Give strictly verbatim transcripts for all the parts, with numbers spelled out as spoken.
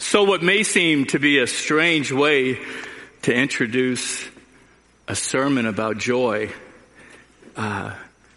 So what may seem to be a strange way to introduce a sermon about joy uh,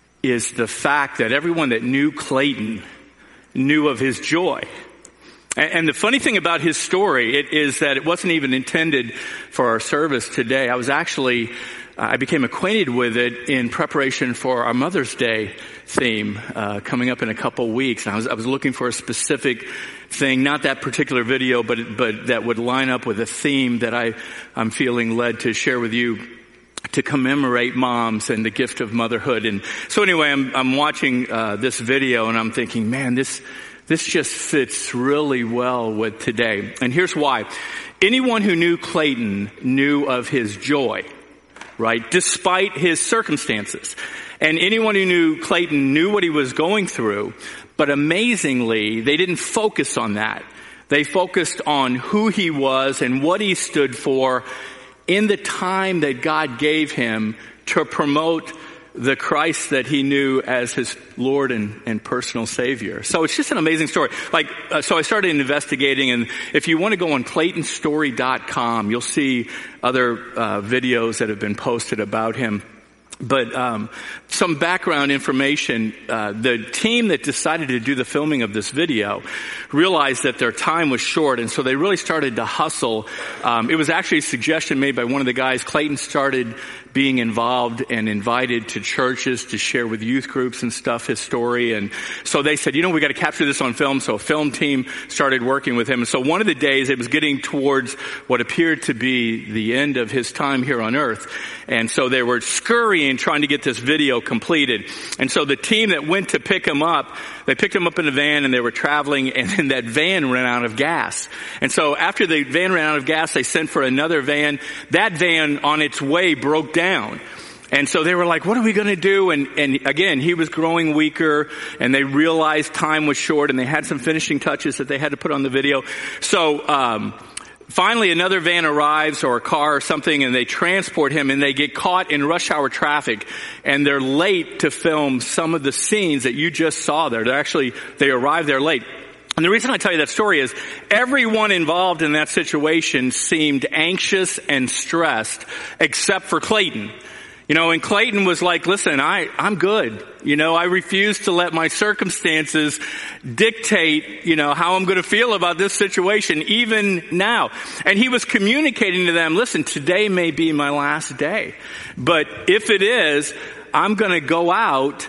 is the fact that everyone that knew Clayton knew of his joy. And, and the funny thing about his story it is that it wasn't even intended for our service today. I was actually, I became acquainted with it in preparation for our Mother's Day theme uh, coming up in a couple weeks. And I was, I was looking for a specific thing, not that particular video, but but that would line up with a theme that I, I'm feeling led to share with you to commemorate moms and the gift of motherhood. And so anyway, I'm I'm watching uh, this video and I'm thinking, man, this this just fits really well with today. And here's why. Anyone who knew Clayton knew of his joy, right? Despite his circumstances. And anyone who knew Clayton knew what he was going through. But amazingly, they didn't focus on that. They focused on who he was and what he stood for in the time that God gave him to promote the Christ that he knew as his Lord and, and personal Savior. So it's just an amazing story. Like, uh, so I started investigating, and if you want to go on Clayton Story dot com, you'll see other uh, videos that have been posted about him. But um some background information, uh the team that decided to do the filming of this video realized that their time was short, and so they really started to hustle. Um it was actually a suggestion made by one of the guys. Clayton started being involved and invited to churches to share with youth groups and stuff his story, and so they said, you know, we got to capture this on film. So a film team started working with him. And so one of the days, it was getting towards what appeared to be the end of his time here on earth, and so they were scurrying trying to get this video completed. And so the team that went to pick him up, they picked him up in a van, and they were traveling, and then that van ran out of gas. And so after the van ran out of gas, they sent for another van. That van on its way broke down. And so they were like, what are we going to do? And, and again, he was growing weaker, and they realized time was short, and they had some finishing touches that they had to put on the video. So, um, finally, another van arrives, or a car or something, and they transport him, and they get caught in rush hour traffic, and they're late to film some of the scenes that you just saw there. They're actually, they arrived there late. And the reason I tell you that story is everyone involved in that situation seemed anxious and stressed, except for Clayton. You know, and Clayton was like, listen, I, I'm good. You know, I refuse to let my circumstances dictate, you know, how I'm going to feel about this situation, even now. And he was communicating to them, listen, today may be my last day. But if it is, I'm going to go out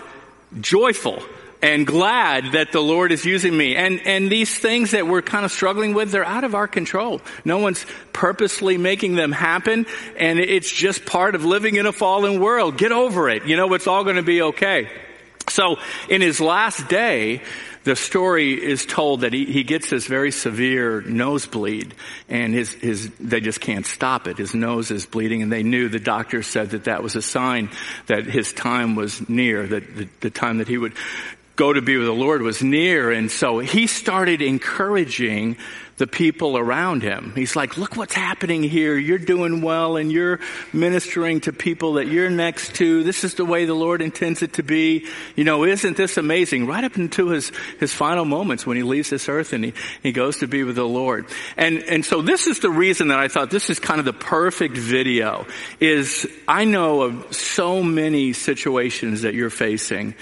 joyful and glad that the Lord is using me. And, and these things that we're kind of struggling with, they're out of our control. No one's purposely making them happen. And it's just part of living in a fallen world. Get over it. You know, it's all going to be okay. So in his last day, the story is told that he, he gets this very severe nosebleed, and his, his, they just can't stop it. His nose is bleeding, and they knew, the doctor said that that was a sign that his time was near, that the, the time that he would go to be with the Lord was near. And so he started encouraging the people around him. He's like, look what's happening here. You're doing well, and you're ministering to people that you're next to. This is the way the Lord intends it to be. You know, isn't this amazing? Right up into his, his final moments when he leaves this earth and he, he goes to be with the Lord. And, and so this is the reason that I thought this is kind of the perfect video. Is I know of so many situations that you're facing.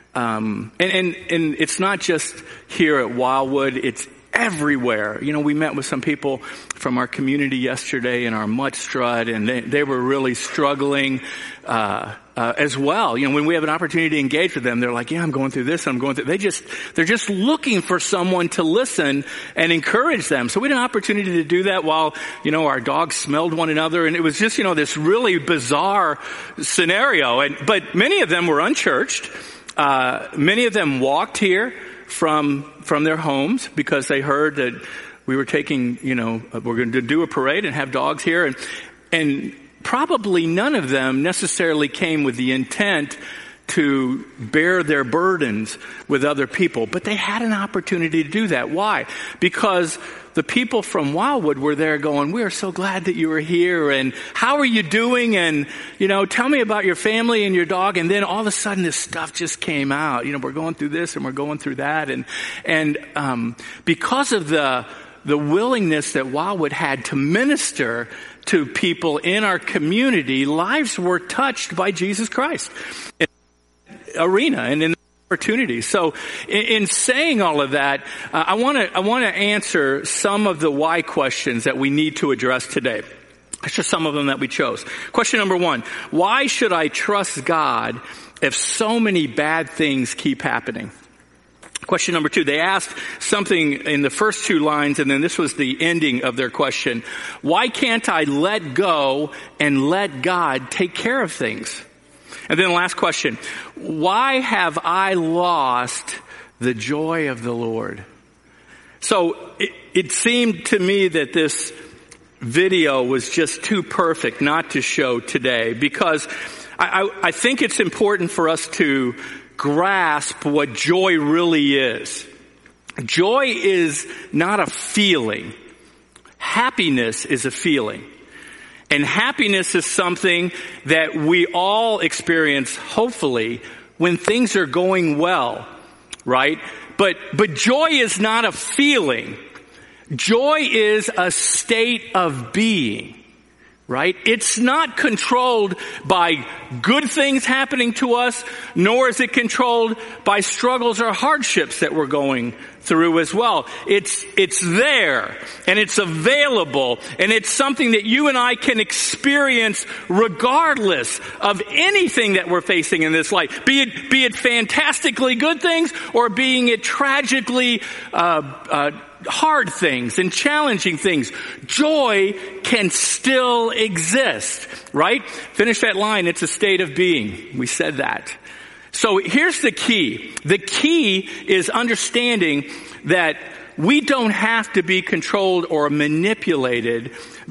Um, and, and, and it's not just here at Wildwood, it's everywhere. You know, we met with some people from our community yesterday in our Mutt Strut, and they, they were really struggling, uh, uh, as well. You know, when we have an opportunity to engage with them, they're like, yeah, I'm going through this, I'm going through, they just, they're just looking for someone to listen and encourage them. So we had an opportunity to do that while, you know, our dogs smelled one another, and it was just, you know, this really bizarre scenario. And, but many of them were unchurched. Uh, many of them walked here from, from their homes because they heard that we were taking, you know, we're going to do a parade and have dogs here. And, and probably none of them necessarily came with the intent to bear their burdens with other people, but they had an opportunity to do that. Why? Because the people from Wildwood were there going, we are so glad that you were here, and how are you doing? And, you know, tell me about your family and your dog. And then all of a sudden this stuff just came out. You know, we're going through this and we're going through that. And, and, um, because of the, the willingness that Wildwood had to minister to people in our community. Lives were touched by Jesus Christ in the arena and in the opportunity. So in, in saying all of that, uh, I want to I want to answer some of the why questions that we need to address today. That's just some of them that we chose. Question number one, why should I trust God if so many bad things keep happening? Question number two, they asked something in the first two lines, and then this was the ending of their question. Why can't I let go and let God take care of things? And then the last question, why have I lost the joy of the Lord? So it, it seemed to me that this video was just too perfect not to show today, because I, I, I think it's important for us to grasp what joy really is. Joy is not a feeling. Happiness is a feeling. And happiness is something that we all experience, hopefully, when things are going well, right? But, but joy is not a feeling. Joy is a state of being. Right? It's not controlled by good things happening to us, nor is it controlled by struggles or hardships that we're going through as well. It's, it's there, and it's available, and it's something that you and I can experience regardless of anything that we're facing in this life. Be it, be it fantastically good things, or being it tragically, uh, uh, hard things and challenging things. Joy can still exist, right? Finish that line. It's a state of being. We said that. So here's the key. The key is understanding that we don't have to be controlled or manipulated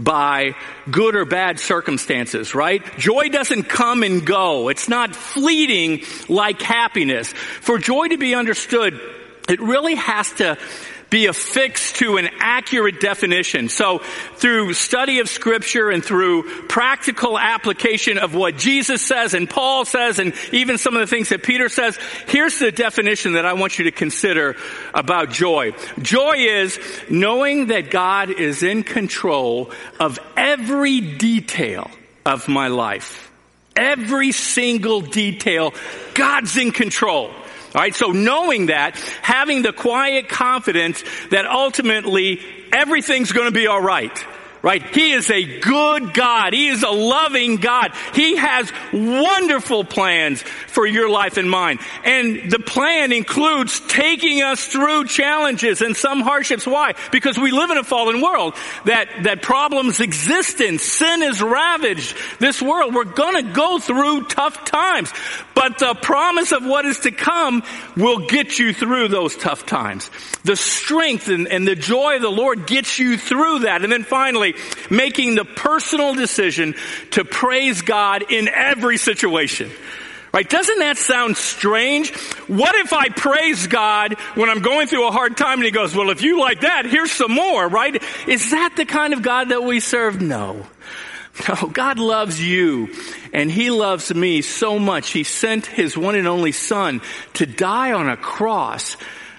by good or bad circumstances, right? Joy doesn't come and go. It's not fleeting like happiness. For joy to be understood, it really has to be affixed to an accurate definition. So through study of Scripture and through practical application of what Jesus says and Paul says and even some of the things that Peter says, here's the definition that I want you to consider about joy. Joy is knowing that God is in control of every detail of my life. Every single detail, God's in control. All right, so knowing that, having the quiet confidence that ultimately everything's going to be all right. Right? He is a good God. He is a loving God. He has wonderful plans for your life and mine. And the plan includes taking us through challenges and some hardships. Why? Because we live in a fallen world that, that problems exist in. Sin has ravaged this world. We're going to go through tough times. But the promise of what is to come will get you through those tough times. The strength and, and the joy of the Lord gets you through that. And then finally, making the personal decision to praise God in every situation. Right? Doesn't that sound strange? What if I praise God when I'm going through a hard time and He goes, well, if you like that, here's some more, right? Is that the kind of God that we serve? No. No, God loves you and He loves me so much. He sent His one and only Son to die on a cross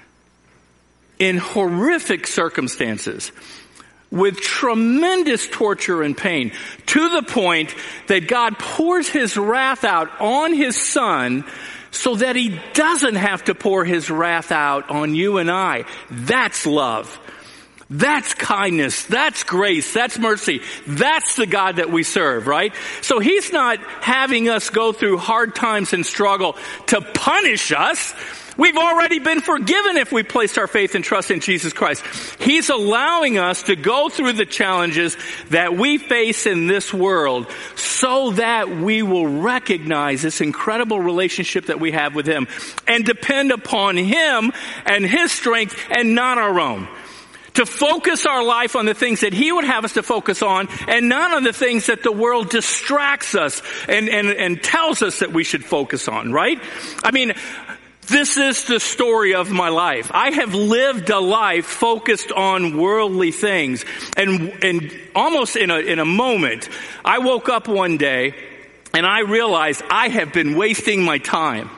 in horrific circumstances, with tremendous torture and pain, to the point that God pours His wrath out on His Son so that He doesn't have to pour His wrath out on you and I. That's love. That's kindness. That's grace. That's mercy. That's the God that we serve, right? So He's not having us go through hard times and struggle to punish us. We've already been forgiven if we place our faith and trust in Jesus Christ. He's allowing us to go through the challenges that we face in this world so that we will recognize this incredible relationship that we have with Him and depend upon Him and His strength and not our own. To focus our life on the things that He would have us to focus on and not on the things that the world distracts us and, and, and tells us that we should focus on, right? I mean, this is the story of my life. I have lived a life focused on worldly things. And, and almost in a, in a moment, I woke up one day and I realized I have been wasting my time.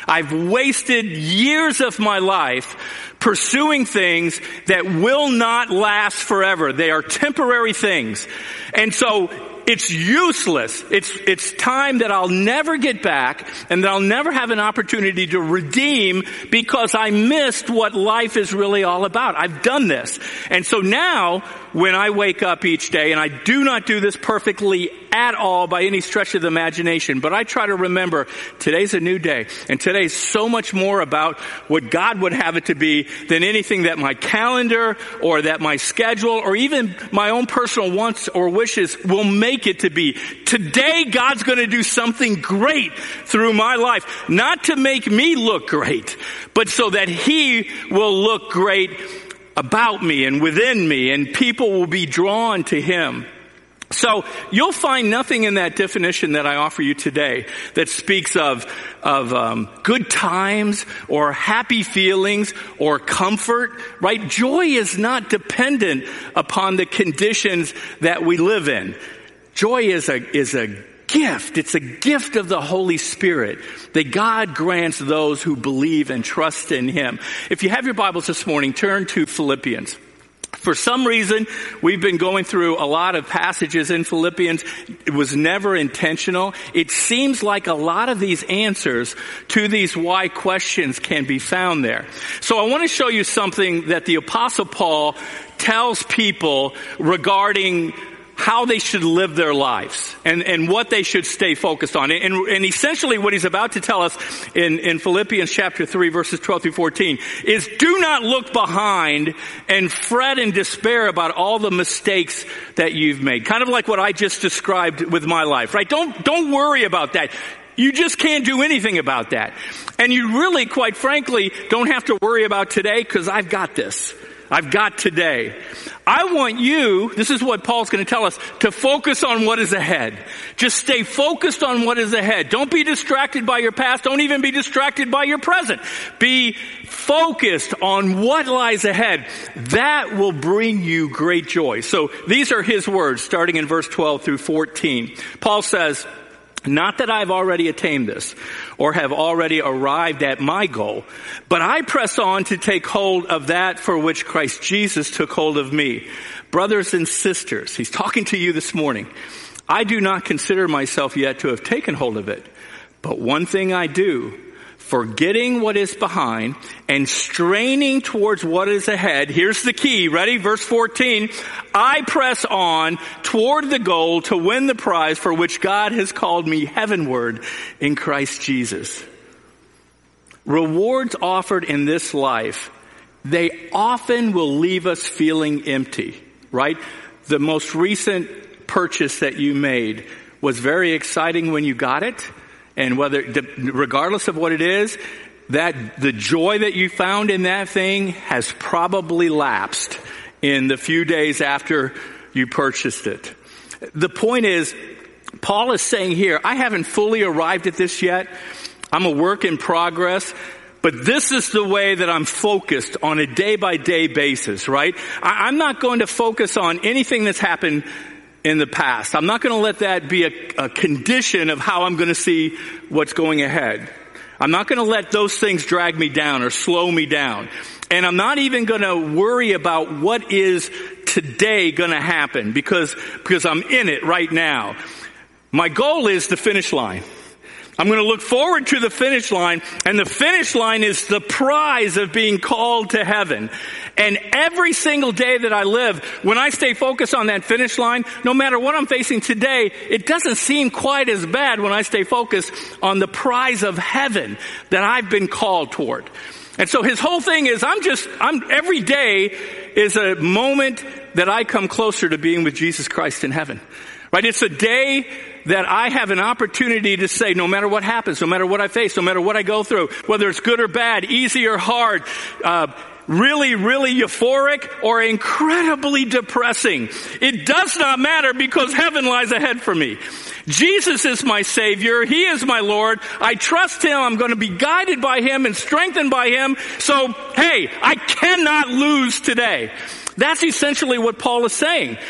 I've wasted years of my life pursuing things that will not last forever. They are temporary things. And so it's useless. It's, it's time that I'll never get back and that I'll never have an opportunity to redeem because I missed what life is really all about. I've done this. And so now when I wake up each day, and I do not do this perfectly at all by any stretch of the imagination, but I try to remember today's a new day, and today's so much more about what God would have it to be than anything that my calendar or that my schedule or even my own personal wants or wishes will make it to be. Today, God's going to do something great through my life, not to make me look great, but so that He will look great about me and within me, and people will be drawn to Him. So you'll find nothing in that definition that I offer you today that speaks of of um, good times or happy feelings or comfort, right? Joy is not dependent upon the conditions that we live in. Joy is a is a gift. It's a gift of the Holy Spirit that God grants those who believe and trust in Him. If you have your Bibles this morning, turn to Philippians. For some reason, we've been going through a lot of passages in Philippians. It was never intentional. It seems like a lot of these answers to these why questions can be found there. So I want to show you something that the Apostle Paul tells people regarding how they should live their lives and, and what they should stay focused on. And, and essentially what he's about to tell us in, in Philippians chapter three, verses twelve through fourteen is do not look behind and fret and despair about all the mistakes that you've made. Kind of like what I just described with my life, right? Don't, don't worry about that. You just can't do anything about that. And you really, quite frankly, don't have to worry about today because I've got this. I've got today. I want you, this is what Paul's going to tell us, to focus on what is ahead. Just stay focused on what is ahead. Don't be distracted by your past. Don't even be distracted by your present. Be focused on what lies ahead. That will bring you great joy. So these are his words, starting in verse twelve through fourteen. Paul says, not that I've already attained this or have already arrived at my goal, but I press on to take hold of that for which Christ Jesus took hold of me. Brothers and sisters, he's talking to you this morning. I do not consider myself yet to have taken hold of it, but one thing I do, forgetting what is behind and straining towards what is ahead. Here's the key. Ready? Verse fourteen. I press on toward the goal to win the prize for which God has called me heavenward in Christ Jesus. Rewards offered in this life, they often will leave us feeling empty, right? The most recent purchase that you made was very exciting when you got it. And whether, regardless of what it is, that the joy that you found in that thing has probably lapsed in the few days after you purchased it. The point is, Paul is saying here, I haven't fully arrived at this yet. I'm a work in progress. But this is the way that I'm focused on a day-by-day basis, right? I, I'm not going to focus on anything that's happened in the past. I'm not going to let that be a, a condition of how I'm going to see what's going ahead. I'm not going to let those things drag me down or slow me down. And I'm not even going to worry about what is today going to happen because, because I'm in it right now. My goal is the finish line. I'm going to look forward to the finish line, and the finish line is the prize of being called to heaven. And every single day that I live, when I stay focused on that finish line, no matter what I'm facing today, it doesn't seem quite as bad when I stay focused on the prize of heaven that I've been called toward. And so his whole thing is, I'm just, I'm, every day is a moment that I come closer to being with Jesus Christ in heaven. Right? It's a day that I have an opportunity to say, no matter what happens, no matter what I face, no matter what I go through, whether it's good or bad, easy or hard, uh, really, really euphoric or incredibly depressing, it does not matter because heaven lies ahead for me. Jesus is my Savior. He is my Lord. I trust Him. I'm going to be guided by Him and strengthened by Him. So, hey, I cannot lose today. That's essentially what Paul is saying.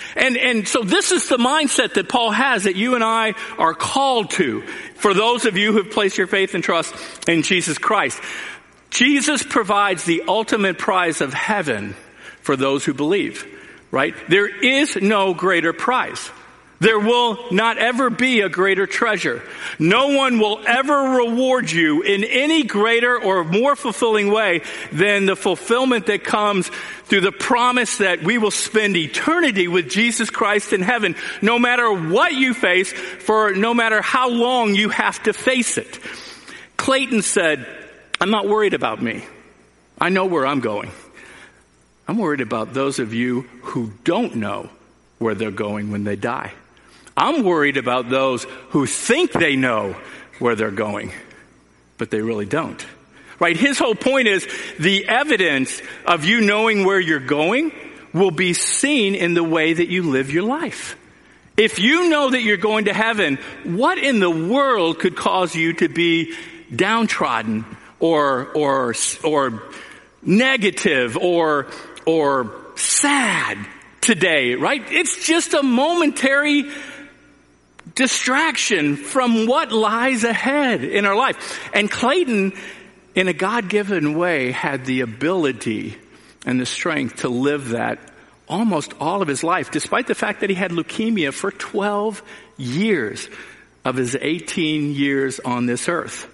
And, and so this is the mindset that Paul has that you and I are called to. For those of you who have placed your faith and trust in Jesus Christ, Jesus provides the ultimate prize of heaven for those who believe, right? There is no greater prize. There will not ever be a greater treasure. No one will ever reward you in any greater or more fulfilling way than the fulfillment that comes through the promise that we will spend eternity with Jesus Christ in heaven, no matter what you face, for no matter how long you have to face it. Clayton said, I'm not worried about me. I know where I'm going. I'm worried about those of you who don't know where they're going when they die. I'm worried about those who think they know where they're going, but they really don't. Right? His whole point is the evidence of you knowing where you're going will be seen in the way that you live your life. If you know that you're going to heaven, what in the world could cause you to be downtrodden or or or negative or or sad today, right? It's just a momentary distraction from what lies ahead in our life. And Clayton, in a God-given way, had the ability and the strength to live that almost all of his life, despite the fact that he had leukemia for twelve years of his eighteen years on this earth.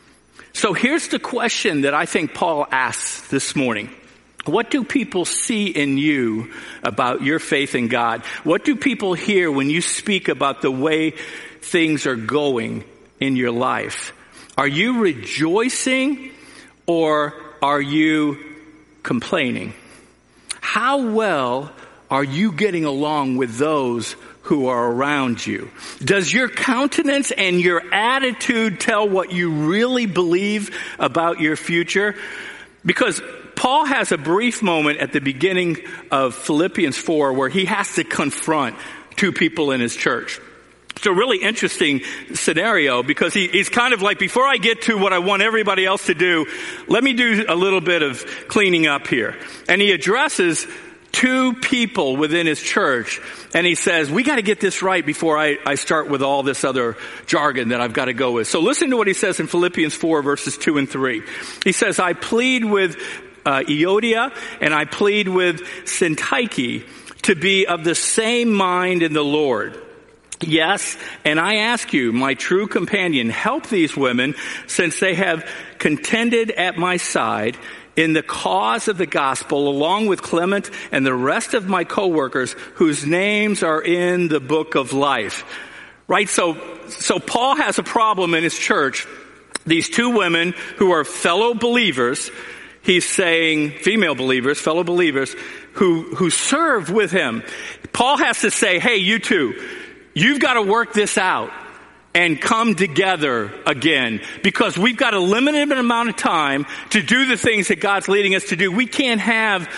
So here's the question that I think Paul asks this morning. What do people see in you about your faith in God? What do people hear when you speak about the way things are going in your life? Are you rejoicing or are you complaining? How well are you getting along with those who are around you? Does your countenance and your attitude tell what you really believe about your future? Because Paul has a brief moment at the beginning of Philippians four where he has to confront two people in his church. It's a really interesting scenario because he, he's kind of like, before I get to what I want everybody else to do, let me do a little bit of cleaning up here. And he addresses two people within his church, and he says, we got to get this right before I, I start with all this other jargon that I've got to go with. So listen to what he says in Philippians four, verses two and three. He says, I plead with uh, Euodia, and I plead with Syntyche to be of the same mind in the Lord. Yes, and I ask you, my true companion, help these women, since they have contended at my side in the cause of the gospel, along with Clement and the rest of my co-workers whose names are in the book of life. Right? So, so Paul has a problem in his church. These two women who are fellow believers, he's saying female believers, fellow believers who, who serve with him. Paul has to say, hey, you two, you've got to work this out and come together again, because we've got a limited amount of time to do the things that God's leading us to do. We can't have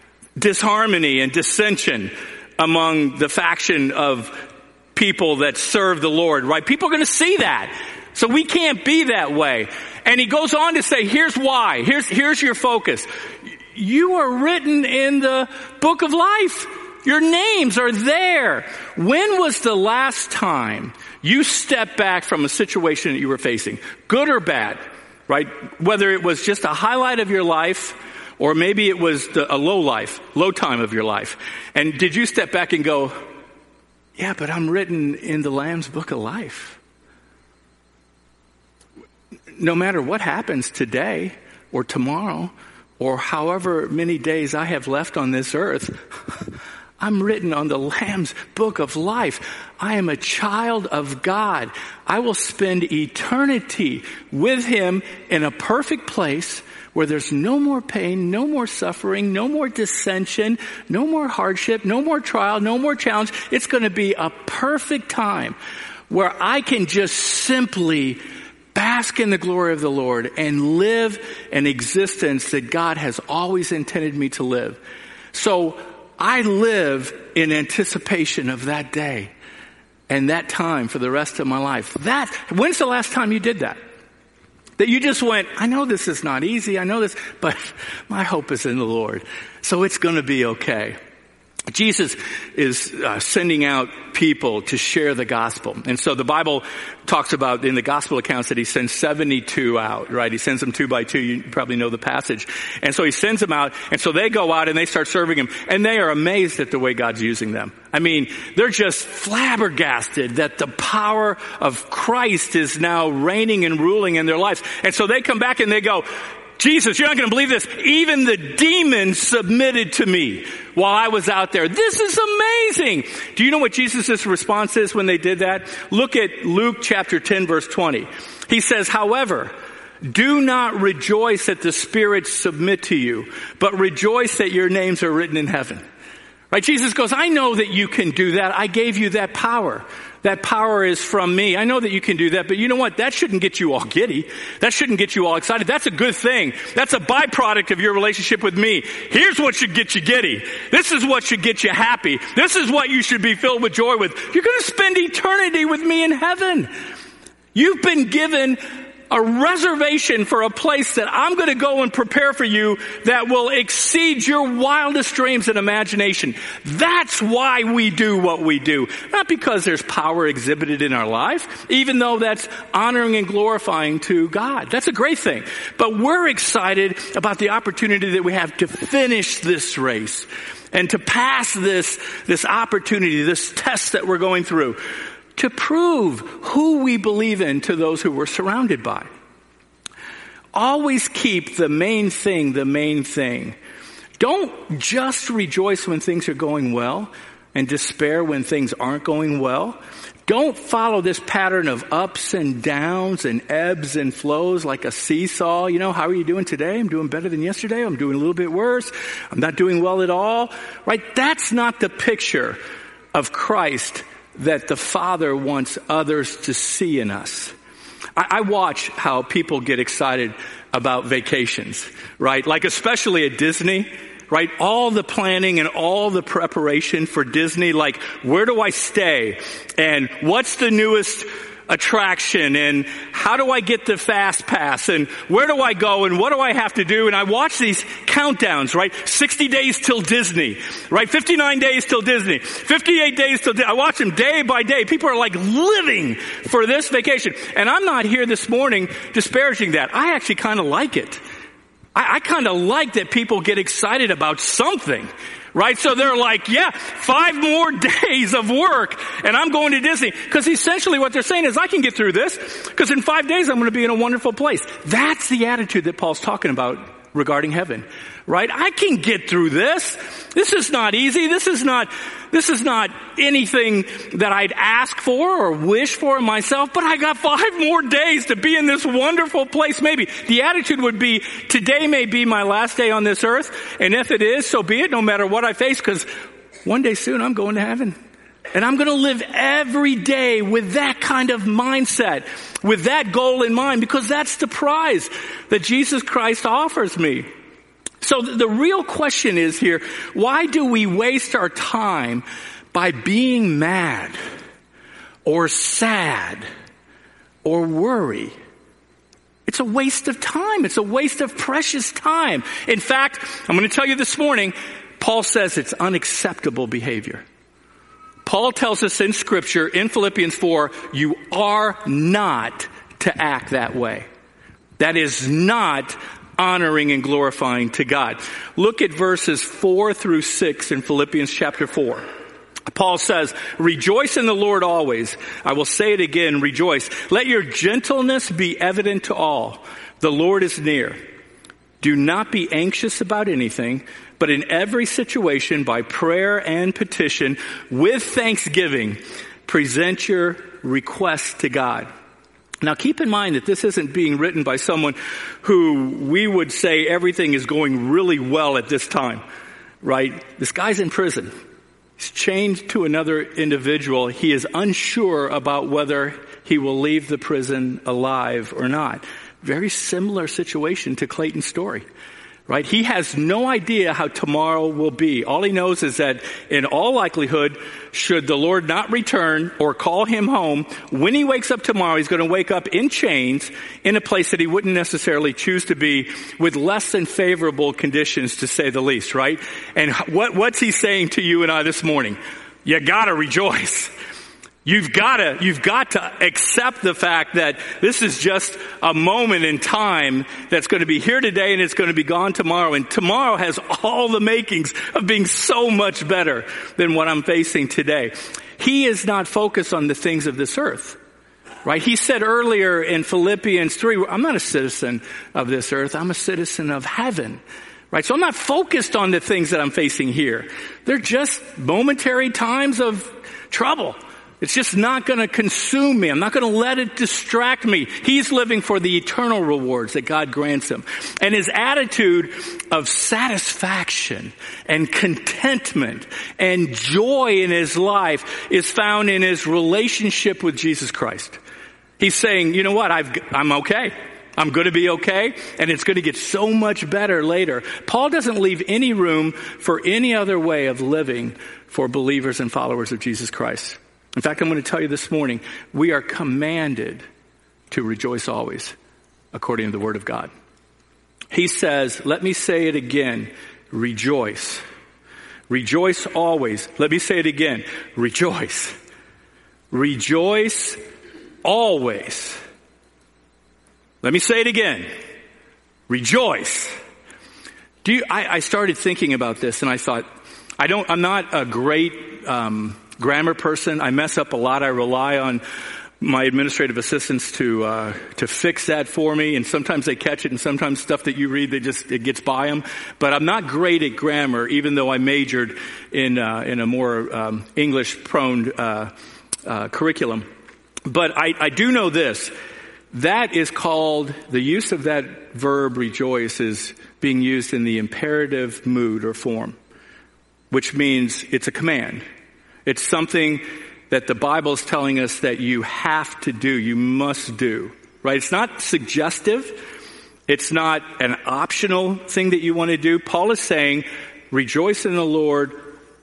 disharmony and dissension among the faction of people that serve the Lord, right? People are going to see that. So we can't be that way. And he goes on to say, here's why. Here's, here's your focus. You are written in the book of life. Your names are there. When was the last time you stepped back from a situation that you were facing, good or bad, right? Whether it was just a highlight of your life or maybe it was the, a low life, low time of your life. And did you step back and go, yeah, but I'm written in the Lamb's book of life. No matter what happens today or tomorrow or however many days I have left on this earth, I'm written on the Lamb's book of life. I am a child of God. I will spend eternity with him in a perfect place where there's no more pain, no more suffering, no more dissension, no more hardship, no more trial, no more challenge. It's going to be a perfect time where I can just simply bask in the glory of the Lord and live an existence that God has always intended me to live. So I live in anticipation of that day and that time for the rest of my life. That, when's the last time you did that? That you just went, I know this is not easy, I know this, but my hope is in the Lord. So it's going to be okay. Jesus is uh, sending out people to share the gospel. And so the Bible talks about in the gospel accounts that he sends seventy-two out, right? He sends them two by two. You probably know the passage. And so he sends them out. And so they go out and they start serving him. And they are amazed at the way God's using them. I mean, they're just flabbergasted that the power of Christ is now reigning and ruling in their lives. And so they come back and they go, Jesus, you're not going to believe this. Even the demons submitted to me while I was out there. This is amazing. Do you know what Jesus' response is when they did that? Look at Luke chapter ten, verse twenty. He says, however, do not rejoice that the spirits submit to you, but rejoice that your names are written in heaven. Right? Jesus goes, I know that you can do that. I gave you that power. That power is from me. I know that you can do that, but you know what? That shouldn't get you all giddy. That shouldn't get you all excited. That's a good thing. That's a byproduct of your relationship with me. Here's what should get you giddy. This is what should get you happy. This is what you should be filled with joy with. You're going to spend eternity with me in heaven. You've been given a reservation for a place that I'm going to go and prepare for you that will exceed your wildest dreams and imagination. That's why we do what we do. Not because there's power exhibited in our life, even though that's honoring and glorifying to God. That's a great thing. But we're excited about the opportunity that we have to finish this race and to pass this, this opportunity, this test that we're going through, to prove who we believe in to those who we're surrounded by. Always keep the main thing the main thing. Don't just rejoice when things are going well and despair when things aren't going well. Don't follow this pattern of ups and downs and ebbs and flows like a seesaw. You know, how are you doing today? I'm doing better than yesterday. I'm doing a little bit worse. I'm not doing well at all. Right? That's not the picture of Christ that the Father wants others to see in us. I, I watch how people get excited about vacations, right? Like especially at Disney, right? All the planning and all the preparation for Disney, like where do I stay? And what's the newest attraction? And how do I get the fast pass? And where do I go? And what do I have to do? And I watch these countdowns, right? sixty days till Disney, right? fifty-nine days till Disney, fifty-eight days till Disney. I watch them day by day. People are like living for this vacation. And I'm not here this morning disparaging that. I actually kind of like it. I, I kind of like that people get excited about something. Right? So they're like, yeah, five more days of work and I'm going to Disney. Because essentially what they're saying is I can get through this because in five days I'm going to be in a wonderful place. That's the attitude that Paul's talking about regarding heaven. Right? I can get through this. This is not easy. This is not, this is not anything that I'd ask for or wish for myself, but I got five more days to be in this wonderful place. Maybe the attitude would be, today may be my last day on this earth. And if it is, so be it, no matter what I face, because one day soon I'm going to heaven. And I'm going to live every day with that kind of mindset, with that goal in mind, because that's the prize that Jesus Christ offers me. So the real question is here, why do we waste our time by being mad or sad or worry? It's a waste of time. It's a waste of precious time. In fact, I'm going to tell you this morning, Paul says it's unacceptable behavior. Paul tells us in Scripture, in Philippians four, you are not to act that way. That is not honoring and glorifying to God. Look at verses four through six in Philippians chapter four. Paul says, rejoice in the Lord always. I will say it again, rejoice. Let your gentleness be evident to all. The Lord is near. Do not be anxious about anything, but in every situation, by prayer and petition, with thanksgiving, present your requests to God. Now keep in mind that this isn't being written by someone who we would say everything is going really well at this time, right? This guy's in prison. He's chained to another individual. He is unsure about whether he will leave the prison alive or not. Very similar situation to Clayton's story. right? He has no idea how tomorrow will be. All he knows is that in all likelihood, should the Lord not return or call him home, when he wakes up tomorrow, he's going to wake up in chains in a place that he wouldn't necessarily choose to be, with less than favorable conditions, to say the least, right? And what, what's he saying to you and I this morning? You gotta rejoice. You've got to, you've got to accept the fact that this is just a moment in time that's going to be here today and it's going to be gone tomorrow. And tomorrow has all the makings of being so much better than what I'm facing today. He is not focused on the things of this earth, right? He said earlier in Philippians three, I'm not a citizen of this earth. I'm a citizen of heaven. Right? So I'm not focused on the things that I'm facing here. They're just momentary times of trouble. It's just not going to consume me. I'm not going to let it distract me. He's living for the eternal rewards that God grants him. And his attitude of satisfaction and contentment and joy in his life is found in his relationship with Jesus Christ. He's saying, you know what? I've, I'm okay. I'm going to be okay, and it's going to get so much better later. Paul doesn't leave any room for any other way of living for believers and followers of Jesus Christ. In fact, I'm going to tell you this morning, we are commanded to rejoice always, according to the Word of God. He says, let me say it again, rejoice. Rejoice always. Let me say it again, rejoice. Rejoice always. Let me say it again. Rejoice. Do you, I, I started thinking about this and I thought, I don't, I'm not a great, um, grammar person. I mess up a lot. I rely on my administrative assistants to, uh, to fix that for me. And sometimes they catch it and sometimes stuff that you read, they just, it gets by them. But I'm not great at grammar, even though I majored in, uh, in a more, um, English prone, uh, uh, curriculum. But I, I do know this. That is called, the use of that verb rejoice is being used in the imperative mood or form, which means it's a command. It's something that the Bible is telling us that you have to do, you must do, right? It's not suggestive. It's not an optional thing that you want to do. Paul is saying, rejoice in the Lord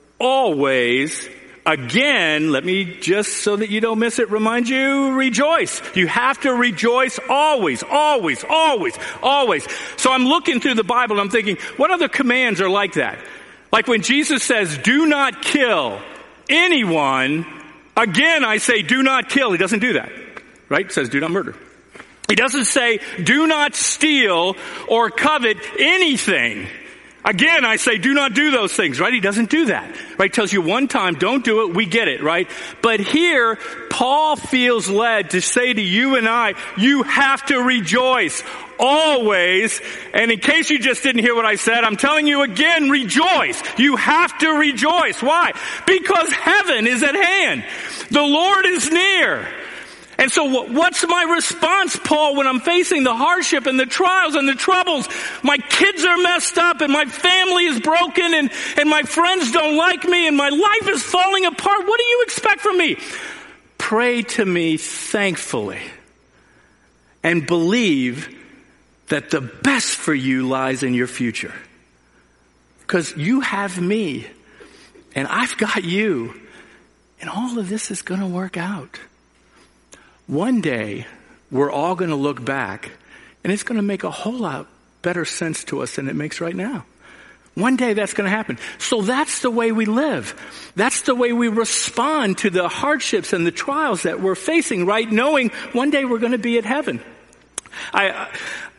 always. Again, let me just, so that you don't miss it, remind you, rejoice. You have to rejoice always, always, always, always. So I'm looking through the Bible and I'm thinking, what other commands are like that? Like when Jesus says, do not kill anyone, again I say, do not kill. He doesn't do that, right? He says, do not murder. He doesn't say, do not steal or covet anything. Again, I say, do not do those things, right? He doesn't do that, right? Tells you one time, don't do it, we get it, right? But here, Paul feels led to say to you and I, you have to rejoice always. And in case you just didn't hear what I said, I'm telling you again, rejoice. You have to rejoice. Why? Because heaven is at hand. The Lord is near. And so what's my response, Paul, when I'm facing the hardship and the trials and the troubles? My kids are messed up and my family is broken and, and my friends don't like me and my life is falling apart. What do you expect from me? Pray to me thankfully and believe that the best for you lies in your future. Because you have me and I've got you and all of this is going to work out. One day, we're all going to look back, and it's going to make a whole lot better sense to us than it makes right now. One day that's going to happen. So that's the way we live. That's the way we respond to the hardships and the trials that we're facing, right? Knowing one day we're going to be at heaven. I I,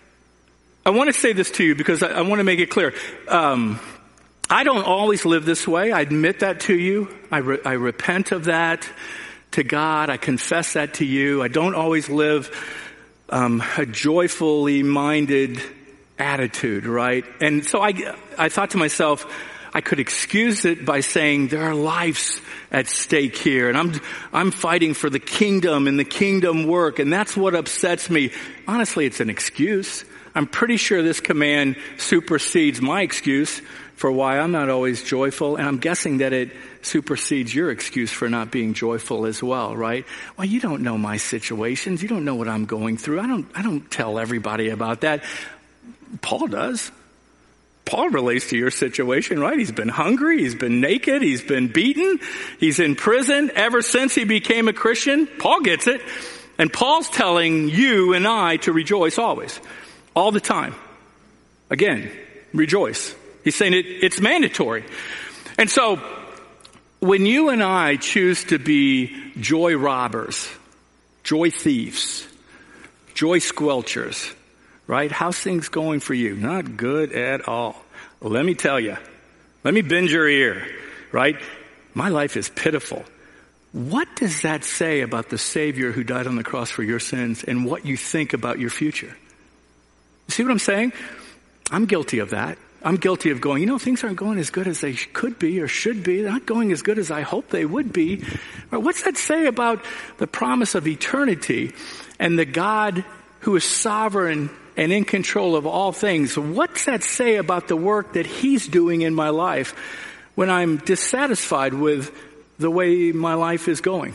I want to say this to you because I, I want to make it clear. Um, I don't always live this way. I admit that to you. I, re- I repent of that to God. I confess that to you. I don't always live um, a joyfully minded attitude, right? And so I, I thought to myself, I could excuse it by saying there are lives at stake here, and I'm I'm fighting for the kingdom and the kingdom work, and that's what upsets me. Honestly, it's an excuse. I'm pretty sure this command supersedes my excuse for why I'm not always joyful, and I'm guessing that it supersedes your excuse for not being joyful as well, right? Well, you don't know my situations. You don't know what I'm going through. I don't I don't tell everybody about that. Paul does. Paul relates to your situation, right? He's been hungry. He's been naked. He's been beaten. He's in prison ever since he became a Christian. Paul gets it. And Paul's telling you and I to rejoice always, all the time. Again, rejoice. He's saying it, it's mandatory. And so when you and I choose to be joy robbers, joy thieves, joy squelchers, right? How's things going for you? Not good at all. Well, let me tell you. Let me bend your ear, right? My life is pitiful. What does that say about the Savior who died on the cross for your sins and what you think about your future? You see what I'm saying? I'm guilty of that. I'm guilty of going, you know, things aren't going as good as they could be or should be. They're not going as good as I hope they would be. What's that say about the promise of eternity and the God who is sovereign and in control of all things? What's that say about the work that he's doing in my life when I'm dissatisfied with the way my life is going?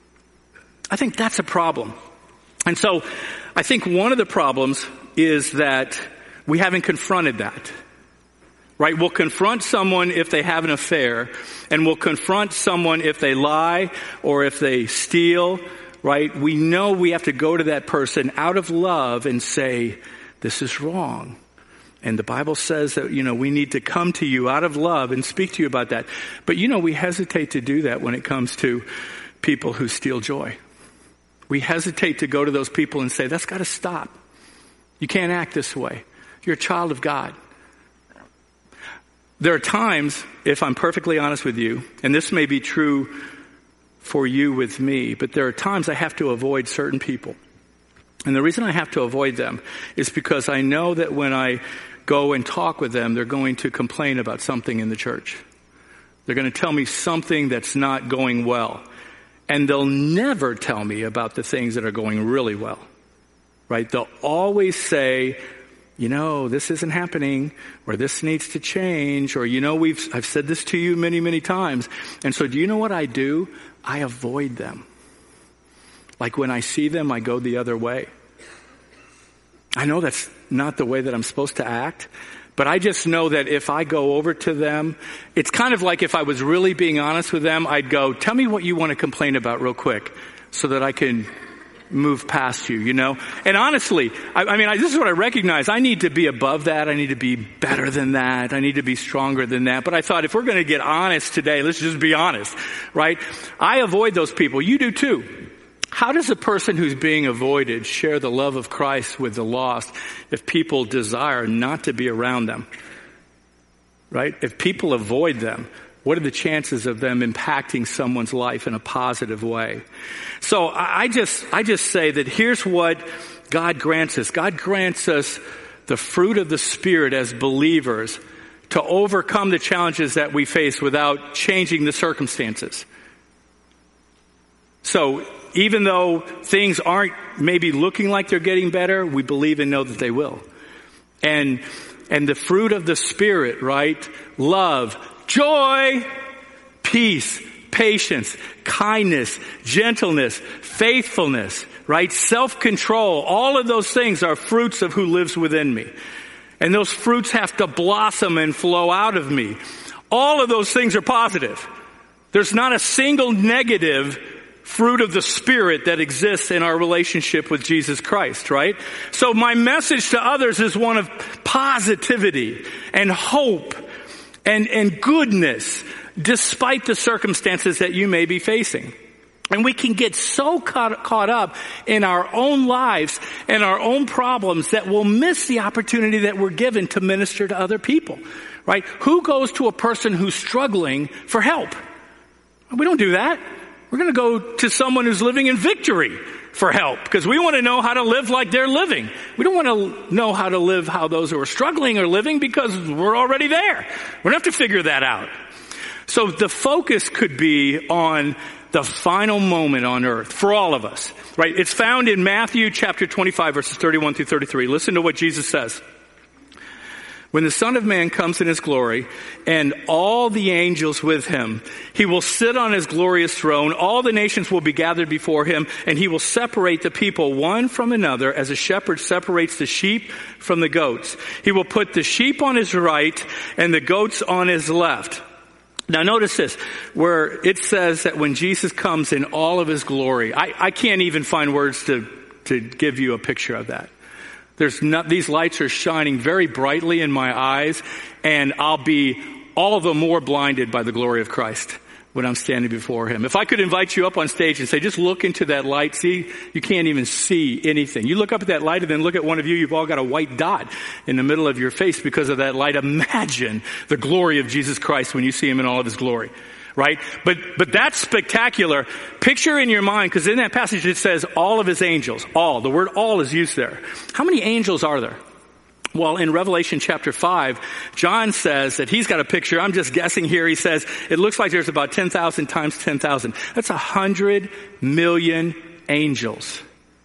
I think that's a problem. And so I think one of the problems is that we haven't confronted that. Right? We'll confront someone if they have an affair, and we'll confront someone if they lie or if they steal, right? We know we have to go to that person out of love and say, this is wrong. And the Bible says that, you know, we need to come to you out of love and speak to you about that. But, you know, we hesitate to do that when it comes to people who steal joy. We hesitate to go to those people and say, that's got to stop. You can't act this way. You're a child of God. There are times, if I'm perfectly honest with you, and this may be true for you with me, but there are times I have to avoid certain people. And the reason I have to avoid them is because I know that when I go and talk with them, they're going to complain about something in the church. They're going to tell me something that's not going well. And they'll never tell me about the things that are going really well. Right? They'll always say, you know, this isn't happening, or this needs to change, or, you know, we've, I've said this to you many, many times. And so do you know what I do? I avoid them. Like when I see them, I go the other way. I know that's not the way that I'm supposed to act, but I just know that if I go over to them, it's kind of like if I was really being honest with them, I'd go, tell me what you want to complain about real quick so that I can move past you, you know? And honestly, I, I mean, I, this is what I recognize. I need to be above that. I need to be better than that. I need to be stronger than that. But I thought if we're going to get honest today, let's just be honest, right? I avoid those people. You do too. How does a person who's being avoided share the love of Christ with the lost if people desire not to be around them? Right? If people avoid them, what are the chances of them impacting someone's life in a positive way? So I just, I just say that here's what God grants us. God grants us the fruit of the Spirit as believers to overcome the challenges that we face without changing the circumstances. So even though things aren't maybe looking like they're getting better, we believe and know that they will. And, and the fruit of the Spirit, right? Love, joy, peace, patience, kindness, gentleness, faithfulness, right? Self-control. All of those things are fruits of who lives within me. And those fruits have to blossom and flow out of me. All of those things are positive. There's not a single negative fruit of the Spirit that exists in our relationship with Jesus Christ, right? So my message to others is one of positivity and hope and, and goodness, despite the circumstances that you may be facing. And we can get so caught, caught up in our own lives and our own problems that we'll miss the opportunity that we're given to minister to other people, right? Who goes to a person who's struggling for help? We don't do that. We're going to go to someone who's living in victory for help because we want to know how to live like they're living. We don't want to know how to live how those who are struggling are living because we're already there. We don't have to figure that out. So the focus could be on the final moment on earth for all of us, right? It's found in Matthew chapter twenty-five, verses thirty-one through thirty-three. Listen to what Jesus says. When the Son of Man comes in his glory and all the angels with him, he will sit on his glorious throne. All the nations will be gathered before him, and he will separate the people one from another as a shepherd separates the sheep from the goats. He will put the sheep on his right and the goats on his left. Now notice this, where it says that when Jesus comes in all of his glory, I, I can't even find words to, to give you a picture of that. There's not, these lights are shining very brightly in my eyes, and I'll be all the more blinded by the glory of Christ when I'm standing before him. If I could invite you up on stage and say, just look into that light, see, you can't even see anything. You look up at that light and then look at one of you, you've all got a white dot in the middle of your face because of that light. Imagine the glory of Jesus Christ when you see him in all of his glory. Right? But, but that's spectacular. Picture in your mind, because in that passage it says all of his angels. All. The word all is used there. How many angels are there? Well, in Revelation chapter five, John says that he's got a picture. I'm just guessing here. He says it looks like there's about ten thousand times ten thousand. That's a hundred million angels.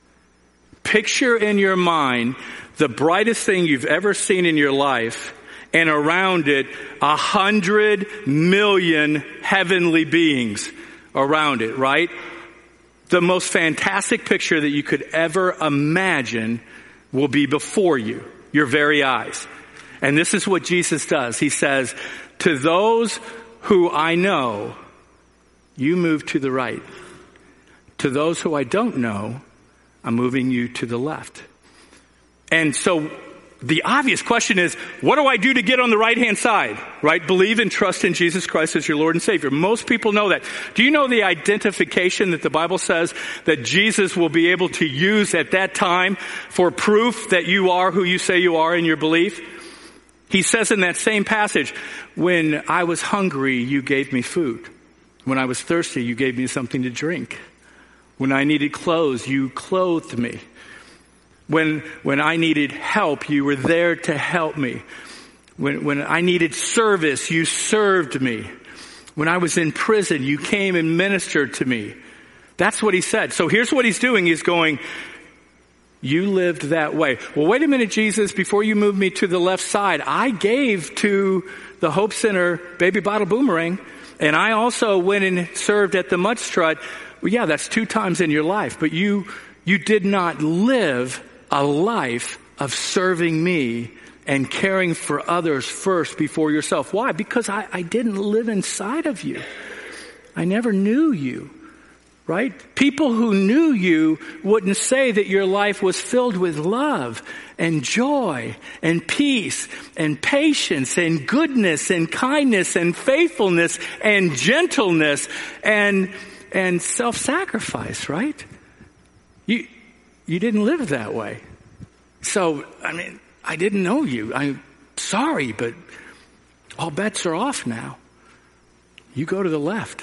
Picture in your mind the brightest thing you've ever seen in your life, and around it, a hundred million heavenly beings around it, right? The most fantastic picture that you could ever imagine will be before you, your very eyes. And this is what Jesus does. He says, to those who I know, you move to the right. To those who I don't know, I'm moving you to the left. And so the obvious question is, what do I do to get on the right-hand side? Right? Believe and trust in Jesus Christ as your Lord and Savior. Most people know that. Do you know the identification that the Bible says that Jesus will be able to use at that time for proof that you are who you say you are in your belief? He says in that same passage, when I was hungry, you gave me food. When I was thirsty, you gave me something to drink. When I needed clothes, you clothed me. When, when I needed help, you were there to help me. When, when I needed service, you served me. When I was in prison, you came and ministered to me. That's what he said. So here's what he's doing. He's going, you lived that way. Well, wait a minute, Jesus, before you move me to the left side, I gave to the Hope Center Baby Bottle Boomerang, and I also went and served at the Mud Strut. Well, yeah, that's two times in your life, but you, you did not live a life of serving me and caring for others first before yourself. Why? Because I, I didn't live inside of you. I never knew you, right? People who knew you wouldn't say that your life was filled with love and joy and peace and patience and goodness and kindness and faithfulness and gentleness and, and self-sacrifice, right? You, You didn't live that way. So, I mean, I didn't know you. I'm sorry, but all bets are off now. You go to the left.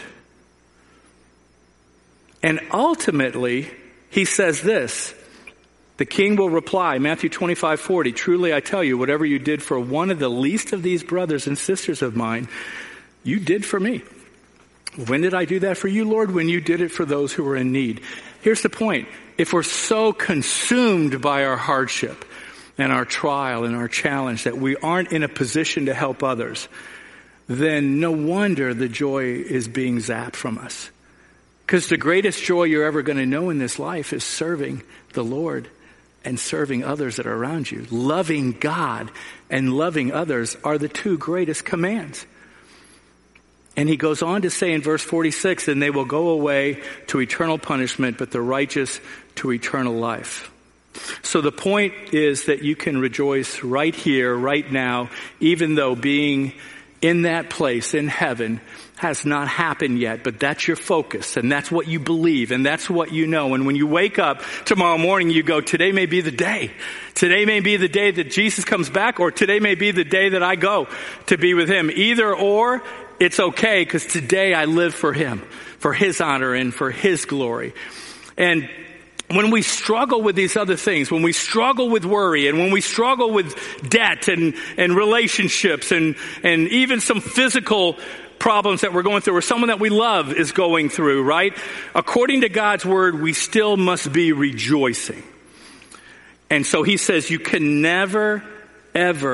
And ultimately, he says this, the king will reply, Matthew twenty-five forty, truly I tell you, whatever you did for one of the least of these brothers and sisters of mine, you did for me. When did I do that for you, Lord? When you did it for those who were in need. Here's the point. If we're so consumed by our hardship and our trial and our challenge that we aren't in a position to help others, then no wonder the joy is being zapped from us. Because the greatest joy you're ever going to know in this life is serving the Lord and serving others that are around you. Loving God and loving others are the two greatest commands. And he goes on to say in verse forty-six, and they will go away to eternal punishment, but the righteous to eternal life. So the point is that you can rejoice right here, right now, even though being in that place in heaven has not happened yet, but that's your focus, and that's what you believe, and that's what you know. And when you wake up tomorrow morning, you go, today may be the day. Today may be the day that Jesus comes back, or today may be the day that I go to be with him. Either or, it's okay, because today I live for him, for his honor and for his glory. And when we struggle with these other things, when we struggle with worry, and when we struggle with debt and, and relationships and, and even some physical problems that we're going through, or someone that we love is going through, right? According to God's word, we still must be rejoicing. And so he says you can never, ever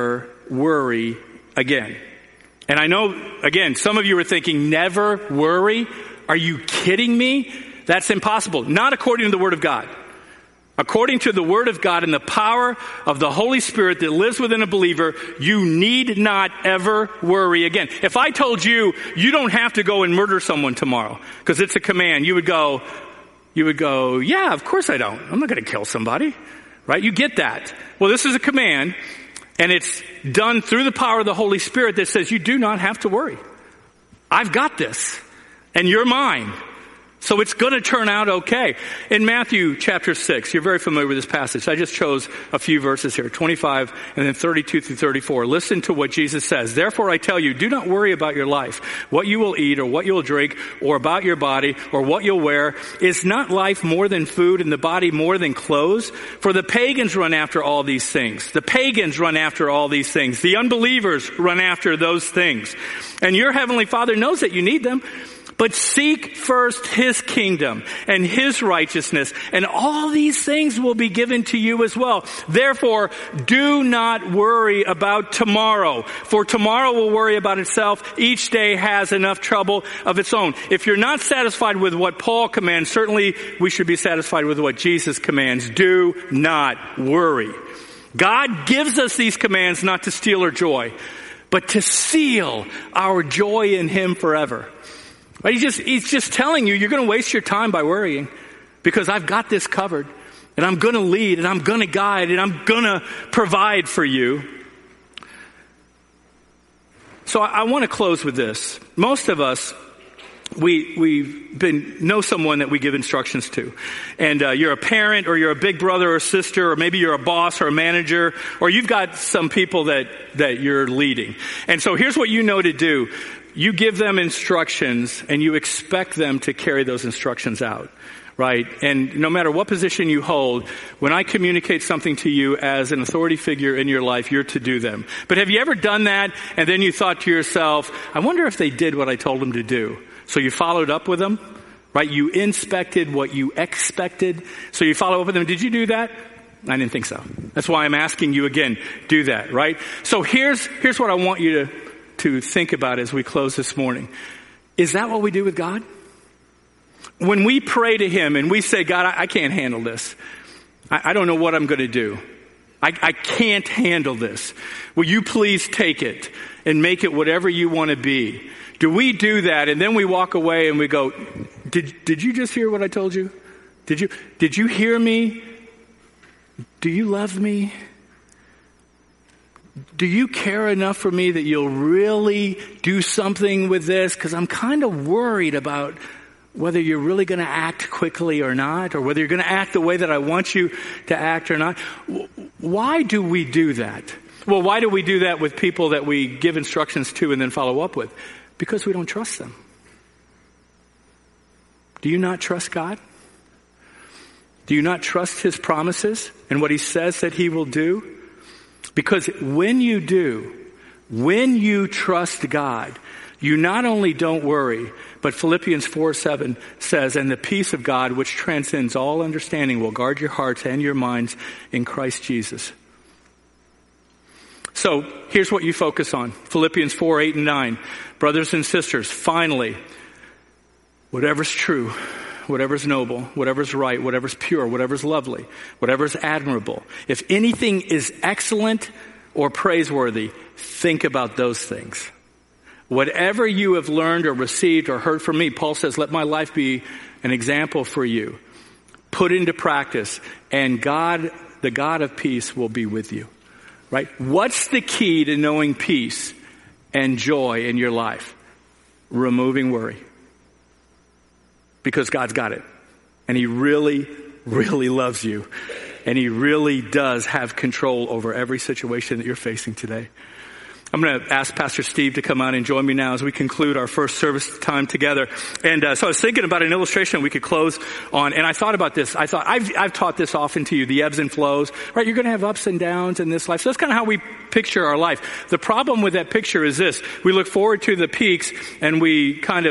worry again. And I know, again, some of you are thinking, never worry? Are you kidding me? That's impossible. Not according to the Word of God. According to the Word of God and the power of the Holy Spirit that lives within a believer, you need not ever worry again. If I told you, you don't have to go and murder someone tomorrow, because it's a command, you would go, you would go, yeah, of course I don't. I'm not going to kill somebody. Right? You get that. Well, this is a command, and it's done through the power of the Holy Spirit that says you do not have to worry. I've got this, and you're mine. So it's going to turn out okay. In Matthew chapter six, you're very familiar with this passage. I just chose a few verses here, twenty-five and then thirty-two through thirty-four. Listen to what Jesus says. Therefore I tell you, do not worry about your life, what you will eat or what you'll drink, or about your body or what you'll wear. Is not life more than food and the body more than clothes? For the pagans run after all these things. The pagans run after all these things. The unbelievers run after those things. And your heavenly Father knows that you need them. But seek first His kingdom and His righteousness, and all these things will be given to you as well. Therefore, do not worry about tomorrow, for tomorrow will worry about itself. Each day has enough trouble of its own. If you're not satisfied with what Paul commands, certainly we should be satisfied with what Jesus commands. Do not worry. God gives us these commands not to steal our joy, but to seal our joy in Him forever. Right? He's just, he's just telling you, you're going to waste your time by worrying, because I've got this covered, and I'm going to lead, and I'm going to guide, and I'm going to provide for you. So I, I want to close with this. Most of us, we, we've been, know someone that we give instructions to. And uh, you're a parent, or you're a big brother or sister, or maybe you're a boss or a manager, or you've got some people that, that you're leading. And so here's what you know to do. You give them instructions, and you expect them to carry those instructions out, right? And no matter what position you hold, when I communicate something to you as an authority figure in your life, you're to do them. But have you ever done that, and then you thought to yourself, I wonder if they did what I told them to do? So you followed up with them, right? You inspected what you expected. So you follow up with them. Did you do that? I didn't think so. That's why I'm asking you again, do that, right? So here's, here's what I want you to to think about as we close this morning. Is that what we do with God? When we pray to Him and we say, God, I, I can't handle this. I, I don't know what I'm going to do. I, I can't handle this. Will you please take it and make it whatever you want to be? Do we do that, and then we walk away and we go, did, did you just hear what I told you? Did you, did you hear me? Do you love me? Do you care enough for me that you'll really do something with this? Because I'm kind of worried about whether you're really going to act quickly or not, or whether you're going to act the way that I want you to act or not. Why do we do that? Well, why do we do that with people that we give instructions to and then follow up with? Because we don't trust them. Do you not trust God? Do you not trust His promises and what He says that He will do? Because when you do, when you trust God, you not only don't worry, but Philippians four seven says, and the peace of God, which transcends all understanding, will guard your hearts and your minds in Christ Jesus. So here's what you focus on. Philippians four, eight, and nine. Brothers and sisters, finally, whatever's true, whatever's noble, whatever's right, whatever's pure, whatever's lovely, whatever's admirable, if anything is excellent or praiseworthy, think about those things. Whatever you have learned or received or heard from me, Paul says, let my life be an example for you. Put into practice, and God, the God of peace, will be with you. Right? What's the key to knowing peace and joy in your life? Removing worry. Because God's got it. And He really, really loves you. And He really does have control over every situation that you're facing today. I'm going to ask Pastor Steve to come out and join me now as we conclude our first service time together. And uh, so I was thinking about an illustration we could close on, and I thought about this. I thought, I've, I've taught this often to you, the ebbs and flows. Right? You're going to have ups and downs in this life. So that's kind of how we picture our life. The problem with that picture is this. We look forward to the peaks, and we kind of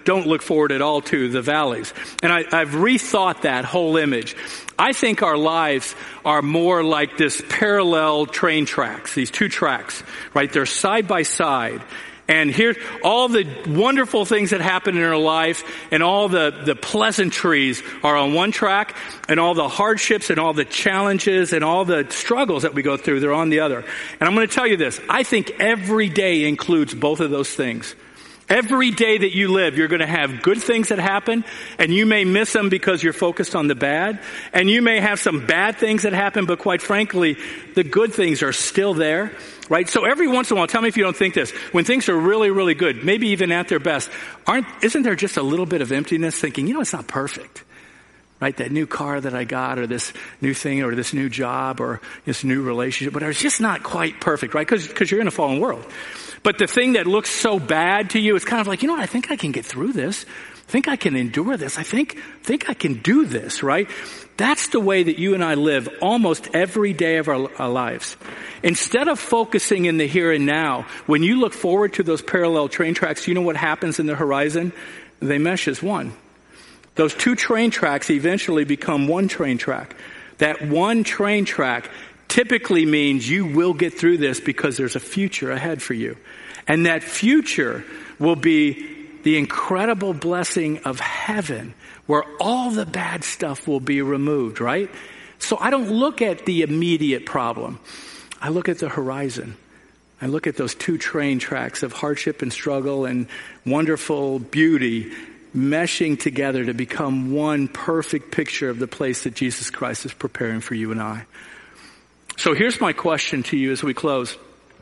don't look forward at all to the valleys. And I, I've rethought that whole image. I think our lives are more like this parallel train tracks, these two tracks, right? They're side by side. And here, all the wonderful things that happen in our life and all the, the pleasantries are on one track, and all the hardships and all the challenges and all the struggles that we go through, they're on the other. And I'm going to tell you this. I think every day includes both of those things. Every day that you live, you're going to have good things that happen, and you may miss them because you're focused on the bad. And you may have some bad things that happen, but quite frankly, the good things are still there, right? So every once in a while, tell me if you don't think this, when things are really, really good, maybe even at their best, aren't, isn't there just a little bit of emptiness thinking, you know, it's not perfect, right? That new car that I got, or this new thing, or this new job, or this new relationship, but it's just not quite perfect, right? Because because you're in a fallen world. But the thing that looks so bad to you, it's kind of like, you know what, I think I can get through this. I think I can endure this. I think, think I can do this, right? That's the way that you and I live almost every day of our, our lives. Instead of focusing in the here and now, when you look forward to those parallel train tracks, you know what happens in the horizon? They mesh as one. Those two train tracks eventually become one train track. That one train track typically means you will get through this because there's a future ahead for you. And that future will be the incredible blessing of heaven, where all the bad stuff will be removed, right? So I don't look at the immediate problem. I look at the horizon. I look at those two train tracks of hardship and struggle and wonderful beauty meshing together to become one perfect picture of the place that Jesus Christ is preparing for you and I. So here's my question to you as we close.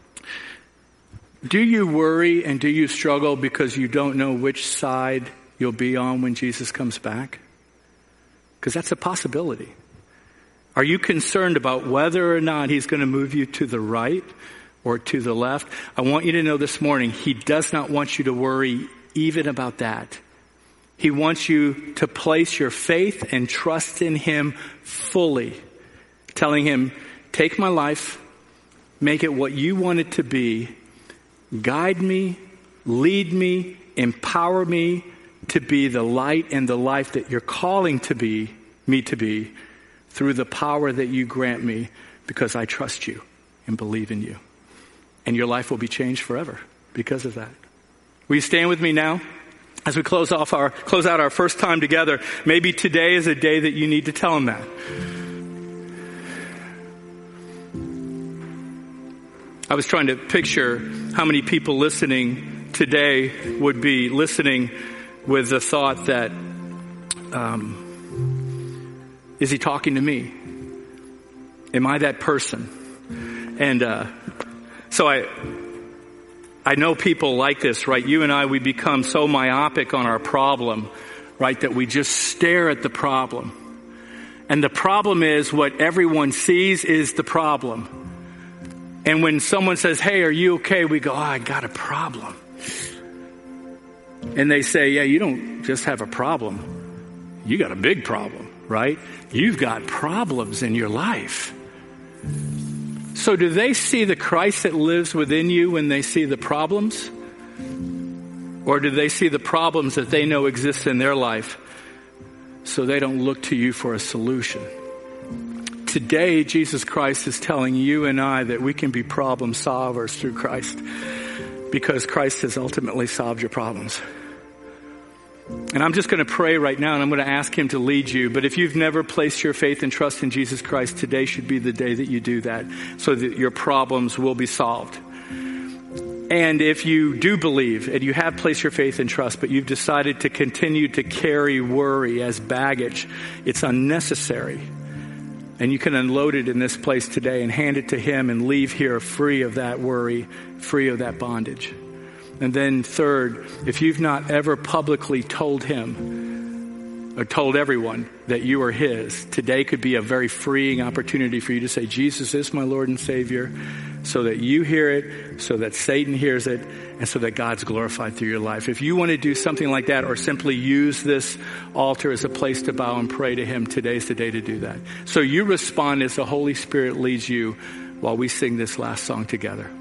Do you worry and do you struggle because you don't know which side you'll be on when Jesus comes back? Because that's a possibility. Are you concerned about whether or not he's going to move you to the right or to the left? I want you to know this morning, he does not want you to worry even about that. He wants you to place your faith and trust in him fully, telling him, take my life, make it what you want it to be, guide me, lead me, empower me to be the light and the life that you're calling to be, me to be, through the power that you grant me, because I trust you and believe in you. And your life will be changed forever because of that. Will you stand with me now? As we close off our, close out our first time together, maybe today is a day that you need to tell him that. I was trying to picture how many people listening today would be listening with the thought that, um, is he talking to me? Am I that person? And uh, so I, I know people like this, right? You and I, we become so myopic on our problem, right, that we just stare at the problem. And the problem is what everyone sees is the problem. And when someone says, hey, are you okay? We go, oh, I got a problem. And they say, yeah, you don't just have a problem. You got a big problem, right? You've got problems in your life. So do they see the Christ that lives within you when they see the problems? Or do they see the problems that they know exist in their life so they don't look to you for a solution? Today, Jesus Christ is telling you and I that we can be problem solvers through Christ because Christ has ultimately solved your problems. And I'm just going to pray right now, and I'm going to ask him to lead you. But if you've never placed your faith and trust in Jesus Christ, today should be the day that you do that so that your problems will be solved. And if you do believe and you have placed your faith and trust, but you've decided to continue to carry worry as baggage, it's unnecessary. And you can unload it in this place today and hand it to him and leave here free of that worry, free of that bondage. And then third, if you've not ever publicly told him or told everyone that you are his, today could be a very freeing opportunity for you to say, Jesus is my Lord and Savior, so that you hear it, so that Satan hears it, and so that God's glorified through your life. If you want to do something like that or simply use this altar as a place to bow and pray to him, today's the day to do that. So you respond as the Holy Spirit leads you while we sing this last song together.